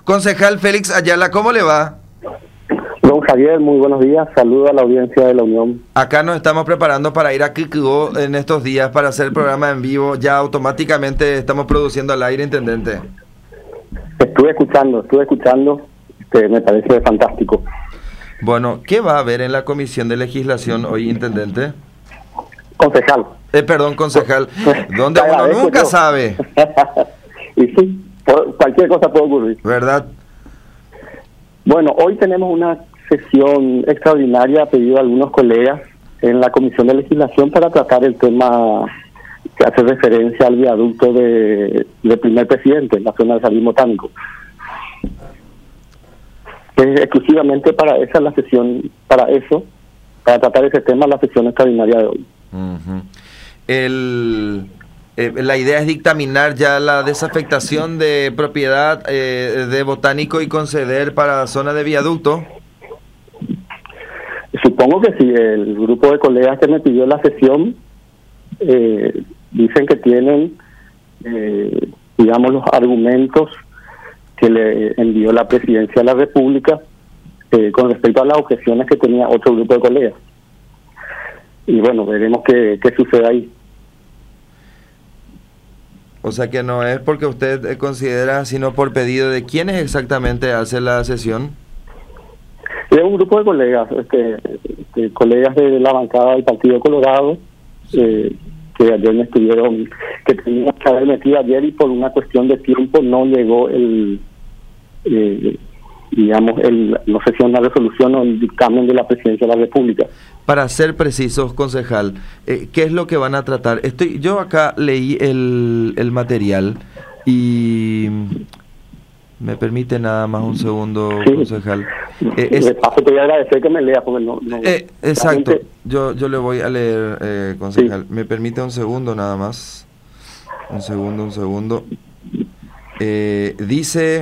Concejal Félix Ayala, ¿cómo le va? Don Javier, muy buenos días. Saludo a la audiencia de la Unión. Acá nos estamos preparando para ir a Quiquigó en estos días para hacer el programa en vivo. Ya automáticamente estamos produciendo al aire, intendente. Estuve escuchando. Me parece fantástico. Bueno, ¿qué va a haber en la Comisión de Legislación hoy, intendente? Concejal. Perdón, concejal. Donde uno nunca sabe. Y sí, cualquier cosa puede ocurrir. ¿Verdad? Bueno, hoy tenemos una sesión extraordinaria a pedido de algunos colegas en la Comisión de Legislación para tratar el tema que hace referencia al viaducto del primer presidente en la zona del Jardín Botánico. Es exclusivamente para esa la sesión, para tratar ese tema, la sesión extraordinaria de hoy. Uh-huh. La idea es dictaminar ya la desafectación de propiedad de Botánico y conceder para la zona de viaducto. Supongo que sí. El grupo de colegas que me pidió la sesión dicen que tienen, digamos, los argumentos que le envió la Presidencia de la República con respecto a las objeciones que tenía otro grupo de colegas. Y bueno, veremos qué sucede ahí. O sea que no es porque usted considera, sino por pedido de quiénes exactamente hace la sesión. Es un grupo de colegas, colegas de la bancada del Partido Colorado, que ayer me estuvieron, que teníamos que haber metido ayer y por una cuestión de tiempo no llegó no sé si una resolución o el dictamen de la Presidencia de la República. Para ser precisos, concejal, ¿qué es lo que van a tratar? Yo acá leí el material y me permite nada más un segundo, sí, concejal. De paso te voy a agradecer que me lea porque no exacto, yo le voy a leer, concejal. Sí. Me permite un segundo nada más. Un segundo. Dice...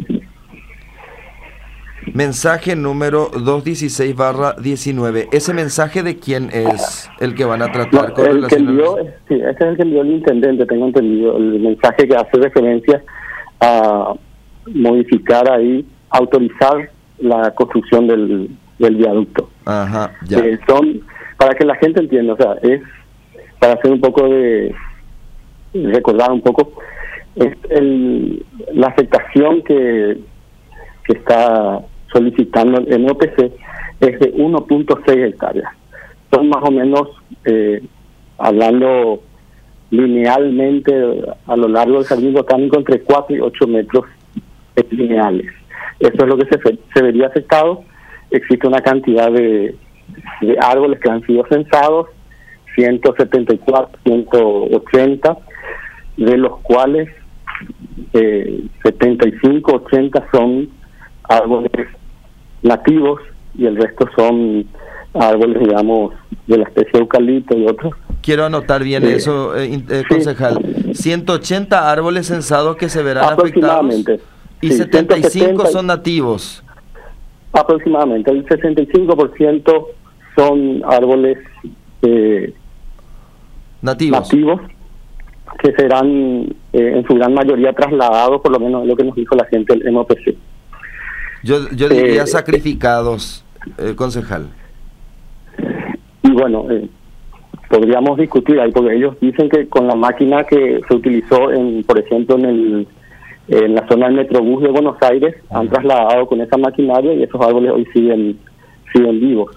Mensaje número 216/19. ¿Ese mensaje de quién es el que van a tratar? Sí, ese es el que envió el intendente, tengo entendido. El mensaje que hace referencia a modificar ahí, autorizar la construcción del viaducto. Ajá, ya. Son, para que la gente entienda, o sea, es para hacer un poco recordar un poco, es la afectación que está solicitando el OPC es de 1.6 hectáreas. Son más o menos, hablando linealmente a lo largo del Jardín Botánico, entre 4 y 8 metros lineales. Eso es lo que se vería afectado. Existe una cantidad de árboles que han sido censados, 174, 180, de los cuales 75, 80 son árboles nativos y el resto son árboles, digamos, de la especie eucalipto y otros. Quiero anotar bien eso, concejal. 180 árboles censados que se verán afectados y 75 170, son nativos. Aproximadamente, el 65% son árboles nativos que serán en su gran mayoría trasladados, por lo menos es lo que nos dijo la gente del MOPC. Yo diría sacrificados, concejal. Y bueno, podríamos discutir ahí, porque ellos dicen que con la máquina que se utilizó, por ejemplo, en la zona del Metrobús de Buenos Aires, han trasladado con esa maquinaria y esos árboles hoy siguen vivos.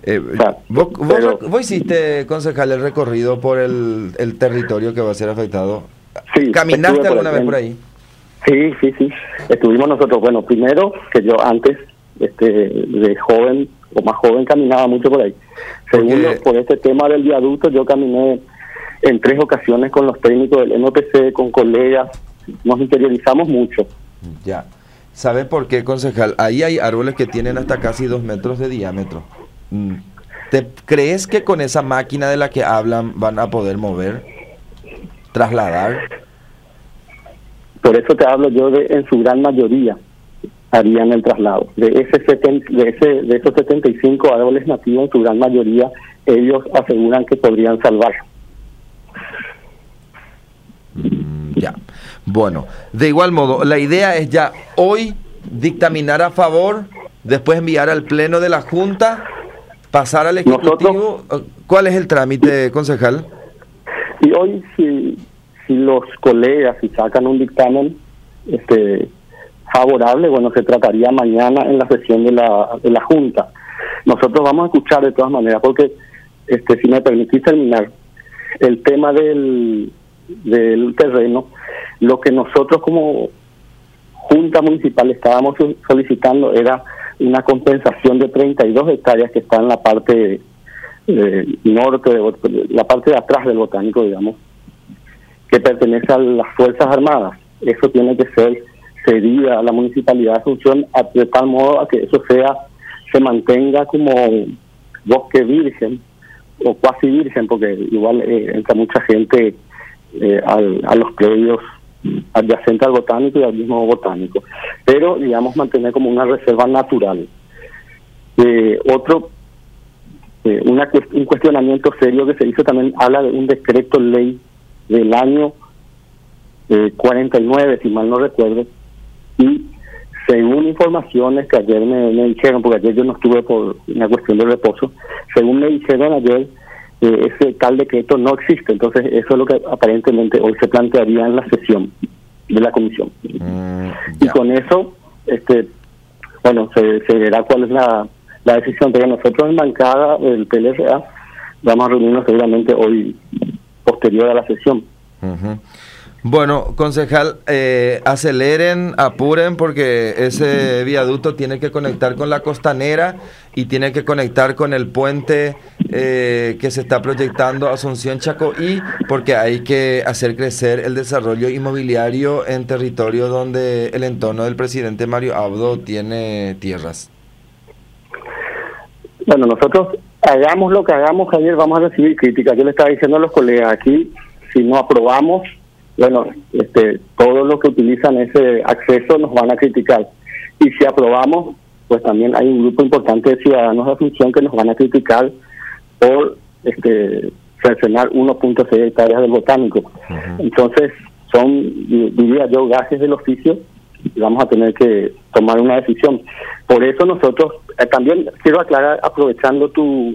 ¿Vos hiciste, concejal, el recorrido por el territorio que va a ser afectado? Sí. ¿Caminaste alguna vez por ahí? Sí. Estuvimos nosotros. Bueno, primero, que yo antes, de joven o más joven, caminaba mucho por ahí. Segundo, por este tema del viaducto, yo caminé en 3 ocasiones con los técnicos del MPC, con colegas, nos interiorizamos mucho. Ya. ¿Sabe por qué, concejal? Ahí hay árboles que tienen hasta casi 2 metros de diámetro. ¿Te crees que con esa máquina de la que hablan van a poder mover, trasladar? Por eso te hablo yo en su gran mayoría harían el traslado. De esos 75 árboles nativos, en su gran mayoría, ellos aseguran que podrían salvar. Ya. Bueno, de igual modo, la idea es ya hoy dictaminar a favor, después enviar al pleno de la Junta, pasar al Ejecutivo. ¿Cuál es el trámite, concejal? Y hoy si los colegas si sacan un dictamen favorable, bueno, se trataría mañana en la sesión de la Junta. Nosotros vamos a escuchar de todas maneras, porque si me permitís terminar, el tema del terreno, lo que nosotros como Junta Municipal estábamos solicitando era una compensación de 32 hectáreas que está en la parte norte, la parte de atrás del Botánico, digamos, que pertenece a las Fuerzas Armadas. Eso tiene que ser cedida a la Municipalidad de Asunción de tal modo a que eso se mantenga como bosque virgen o cuasi virgen, porque igual entra mucha gente a los predios adyacentes al Botánico y al mismo Botánico, pero digamos mantener como una reserva natural. Un cuestionamiento serio que se hizo también habla de un decreto ley del año 49, si mal no recuerdo, y según informaciones que ayer me dijeron, porque ayer yo no estuve por una cuestión de reposo, según me dijeron ayer, ese tal decreto no existe. Entonces eso es lo que aparentemente hoy se plantearía en la sesión de la comisión. Y con eso bueno, se verá cuál es la decisión, pero nosotros en bancada del PLRA vamos a reunirnos seguramente hoy posterior a la sesión. Bueno, concejal, aceleren, apuren, porque ese viaducto tiene que conectar con la costanera y tiene que conectar con el puente que se está proyectando Asunción-Chacoí, porque hay que hacer crecer el desarrollo inmobiliario en territorio donde el entorno del presidente Mario Abdo tiene tierras. Bueno, nosotros hagamos lo que hagamos, Javier, vamos a recibir críticas. Yo le estaba diciendo a los colegas aquí, si no aprobamos, bueno, todos los que utilizan ese acceso nos van a criticar. Y si aprobamos, pues también hay un grupo importante de ciudadanos de Asunción que nos van a criticar por sancionar 1.6 hectáreas del Botánico. Entonces, son, diría yo, gajes del oficio y vamos a tener que tomar una decisión. Por eso nosotros, también quiero aclarar, aprovechando tu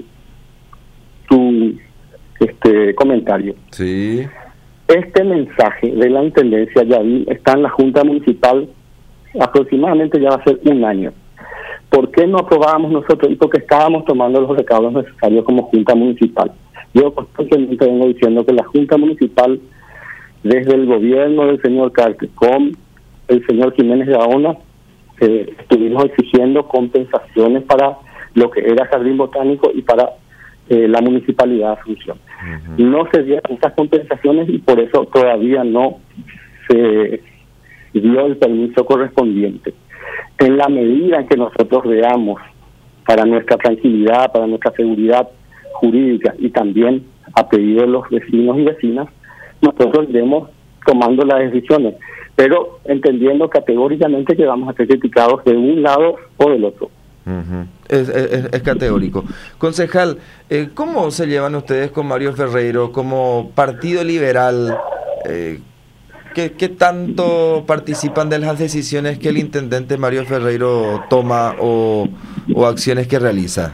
comentario. Sí. Este mensaje de la Intendencia Yadí está en la Junta Municipal aproximadamente ya va a ser un año. ¿Por qué no aprobábamos nosotros? Y porque estábamos tomando los recaudos necesarios como Junta Municipal. Yo constantemente vengo diciendo que la Junta Municipal, desde el gobierno del señor Cartecom, el señor Jiménez Gaona, estuvimos exigiendo compensaciones para lo que era Jardín Botánico y para la Municipalidad de Asunción. No se dieron estas compensaciones y por eso todavía no se dio el permiso correspondiente. En la medida en que nosotros veamos, para nuestra tranquilidad, para nuestra seguridad jurídica y también a pedido de los vecinos y vecinas, nosotros iremos tomando las decisiones, pero entendiendo categóricamente que vamos a ser criticados de un lado o del otro. Es categórico. Concejal, ¿cómo se llevan ustedes con Mario Ferreiro como partido liberal? ¿Qué tanto participan de las decisiones que el intendente Mario Ferreiro toma o acciones que realiza?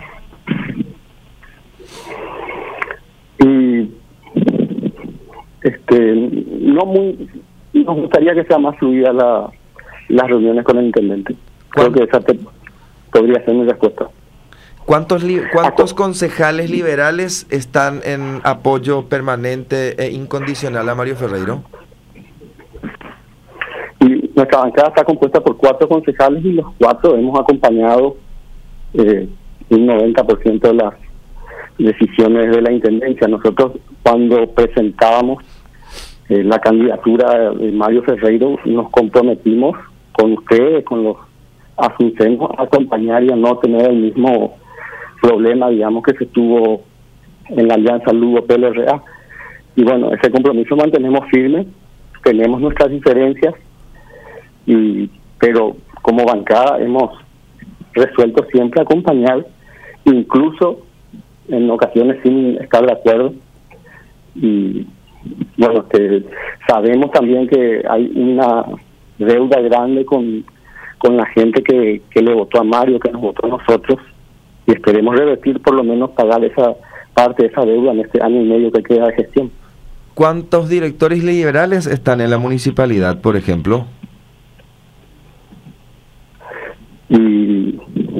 Y nos gustaría que sea más fluida las reuniones con el intendente. Creo que esa podría ser mi respuesta. ¿Cuántos concejales liberales están en apoyo permanente e incondicional a Mario Ferreiro? Y nuestra bancada está compuesta por 4 concejales y los 4 hemos acompañado un 90% de las decisiones de la intendencia. Nosotros, cuando presentábamos la candidatura de Mario Ferreiro, nos comprometimos con ustedes, con los asuncenos, a acompañar y a no tener el mismo problema, digamos, que se tuvo en la alianza Lugo-PLRA. Y bueno, ese compromiso mantenemos firme, tenemos nuestras diferencias, pero como bancada hemos resuelto siempre acompañar, incluso en ocasiones sin estar de acuerdo. Y bueno, sabemos también que hay una deuda grande con con la gente que le votó a Mario, que nos votó a nosotros, y esperemos revertir, por lo menos pagar esa parte de esa deuda en este año y medio que queda de gestión. ¿Cuántos directores liberales están en la municipalidad, por ejemplo? Y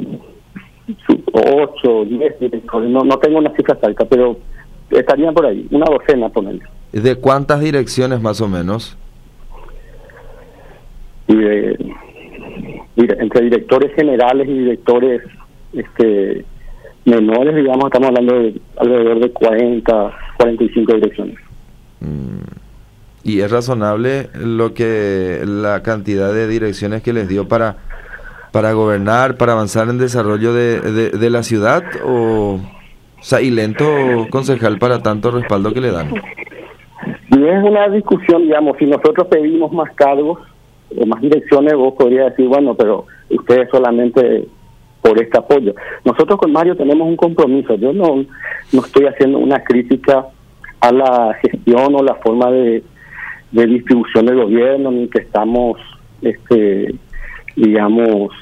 8, 10 directores, no tengo una cifra exacta, pero estarían por ahí, una docena, ponerle. ¿De cuántas direcciones más o menos? Y entre directores generales y directores menores, digamos, estamos hablando de alrededor de 45 direcciones. ¿Y es razonable la cantidad de direcciones que les dio para gobernar, para avanzar en desarrollo de la ciudad? O sea, y lento, concejal, para tanto respaldo que le dan. Y es una discusión, digamos, si nosotros pedimos más cargos o más direcciones, vos podrías decir, bueno, pero ustedes solamente por este apoyo. Nosotros con Mario tenemos un compromiso. Yo no estoy haciendo una crítica a la gestión o la forma de distribución del gobierno, ni que estamos, digamos,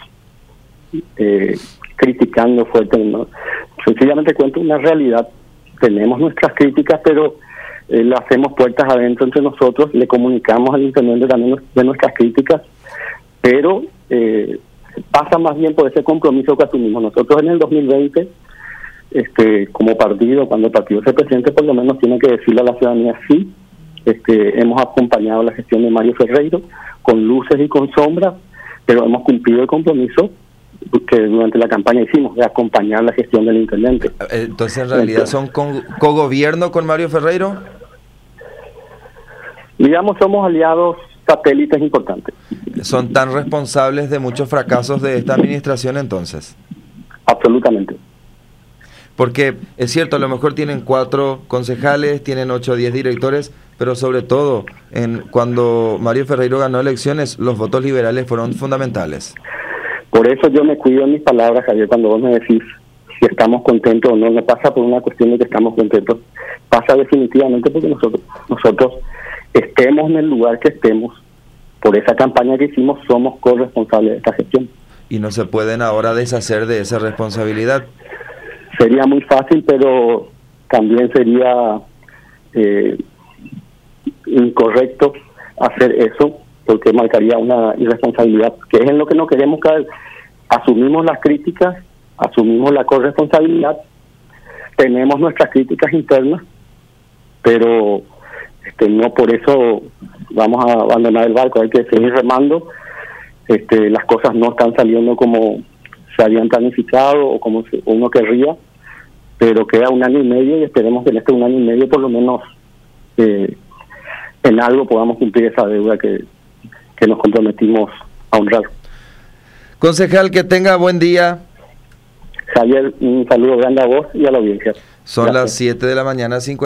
criticando fuerte, ¿no? Sencillamente cuento una realidad. Tenemos nuestras críticas, pero le hacemos puertas adentro entre nosotros, le comunicamos al intendente también de nuestras críticas, pero pasa más bien por ese compromiso que asumimos. Nosotros en el 2020, como partido, cuando el partido se presente, por lo menos tiene que decirle a la ciudadanía sí, hemos acompañado la gestión de Mario Ferreiro con luces y con sombras, pero hemos cumplido el compromiso que durante la campaña hicimos de acompañar la gestión del intendente. Entonces, en realidad, ¿son cogobierno con Mario Ferreiro? Digamos, somos aliados satélites importantes. ¿Son tan responsables de muchos fracasos de esta administración entonces? Absolutamente. Porque es cierto, a lo mejor tienen 4 concejales, tienen 8 o 10 directores, pero sobre todo, cuando Mario Ferreiro ganó elecciones, los votos liberales fueron fundamentales. Por eso yo me cuido en mis palabras, Javier, cuando vos me decís si estamos contentos o no. No pasa por una cuestión de que estamos contentos, pasa definitivamente porque nosotros estemos en el lugar que estemos, por esa campaña que hicimos, somos corresponsables de esta gestión. Y no se pueden ahora deshacer de esa responsabilidad. Sería muy fácil, pero también sería incorrecto hacer eso, porque marcaría una irresponsabilidad, que es en lo que no queremos caer. Asumimos las críticas, asumimos la corresponsabilidad, tenemos nuestras críticas internas, pero no por eso vamos a abandonar el barco. Hay que seguir remando. Las cosas no están saliendo como se habían planificado o como uno querría, pero queda 1 año y medio y esperemos que en este 1 año y medio por lo menos en algo podamos cumplir esa deuda que nos comprometimos a honrar. Concejal, que tenga buen día. Javier, un saludo grande a vos y a la audiencia. Son las 7 de la mañana, 50.